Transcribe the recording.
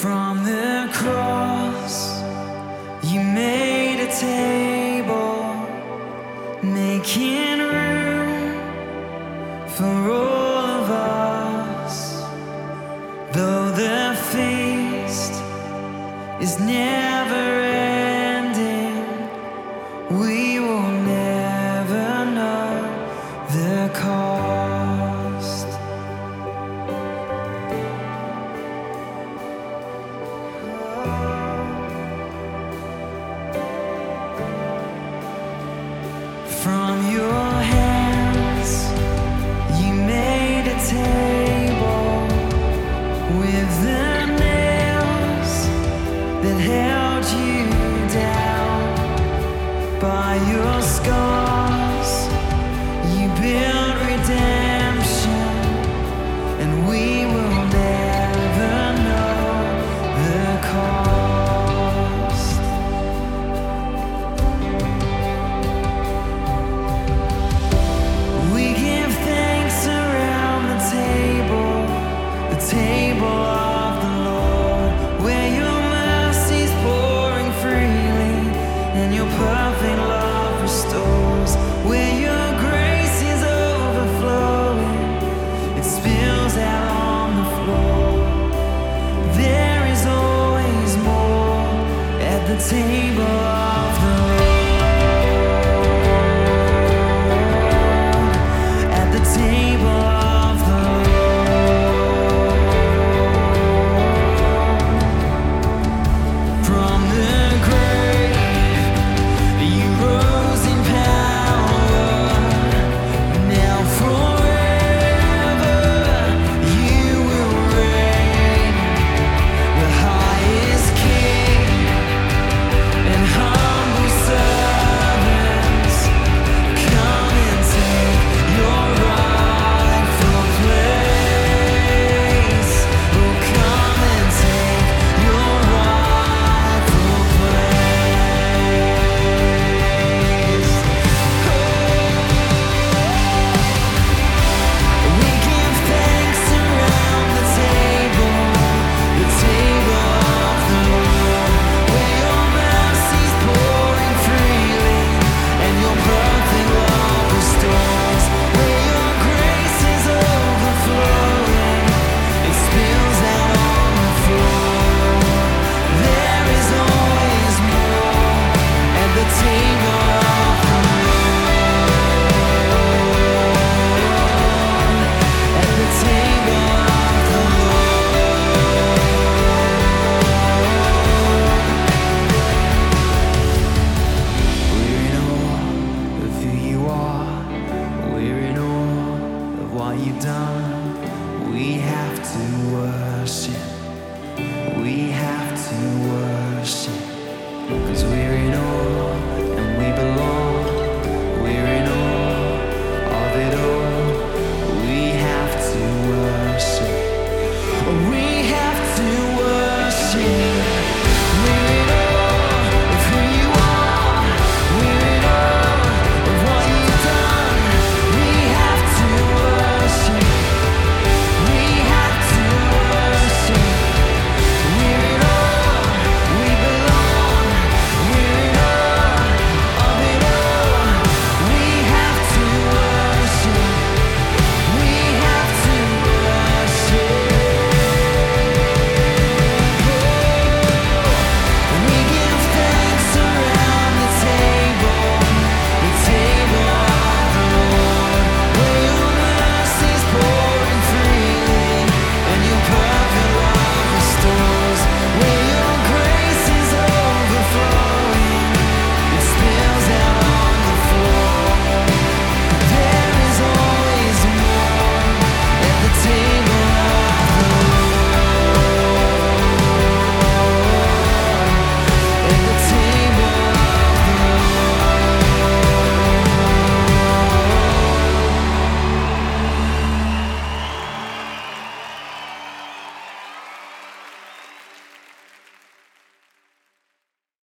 From the cross, you made a table, making room for all of us. Though the feast is never ending, we will never know the cost. From your hands, you made a table with the nails that held you down. By your scars, you built redemption, and we will never know the cost. Table of the Lord, where your mercy's pouring freely and your perfect love restores, where your grace is overflowing, it spills out on the floor. There is always more at the table of the Lord, at the table of the Lord. What you've done, we have to worship.